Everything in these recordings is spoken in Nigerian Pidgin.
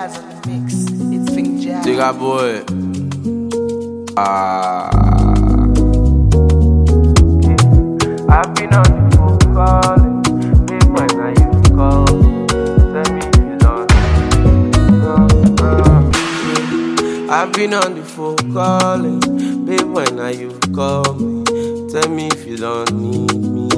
Jazz on the mix. It's Think Jazz. Digga boy. I've been on the phone calling, big when I you call me, tell me if you don't. I've been on the phone calling, babe, when are you call me? Tell me if you don't need me.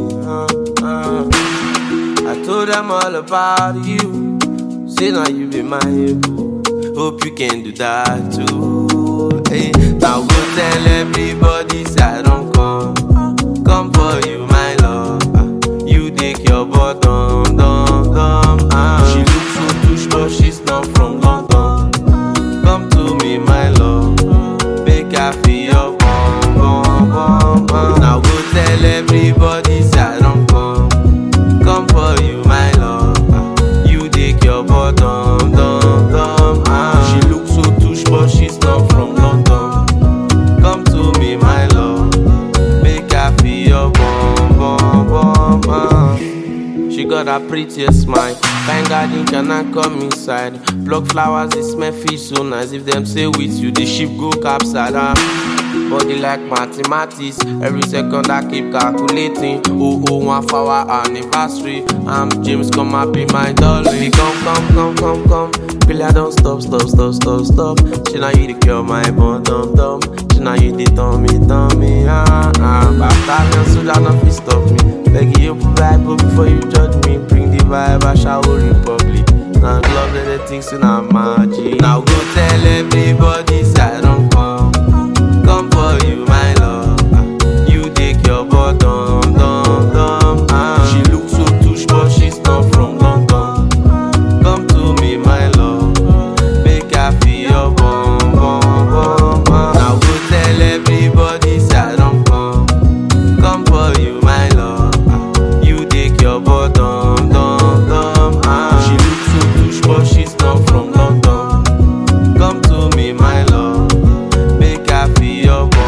I told them all about you. Say now you be my boo. Hope you can do that too. Hey, now go tell everybody say I don't come for you, my love. You take your bottom, dumb. She looks so touche, but she's not from London. Come to me, my love. Make her feel your bum. Now go tell everybody say I don't come for you, my love. You take your bottom, dumb. She looks so touche, but she's not from London. Come to me, my love. Make her feel your bum. She got a prettiest smile. Fine garden cannot come inside. Pluck flowers, they smell fish so nice. If them say with you, the ship go capside. Body like mathematics. Every second I keep calculating. Oh, 1 for our anniversary. I'm James, come up be my darling. Come. Billy, I don't stop. She now you the cure my bottom. She now you the tummy. Battalion soldier no fit stop me. Beg you provide before you judge me. Bring the vibe, I shall republic. Now love that the things in our magic. Now go tell everybody say I don't come for you, my love. You take your bottom, dumb. She looks so touche, but she's not from London. Come to me, my love. Make her feel your bum. Now go tell everybody say I don't come for you, my love. You take your bottom, dumb. She looks so touche, but she's not from London. Come to me, my love. Make her feel your bum.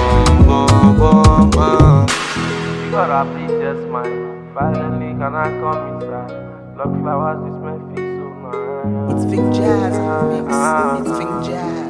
You got a prettiest smile, finally can I come inside? Love flowers, this my face so nice. It's Think Jazz on the mix. It's Think Jazz.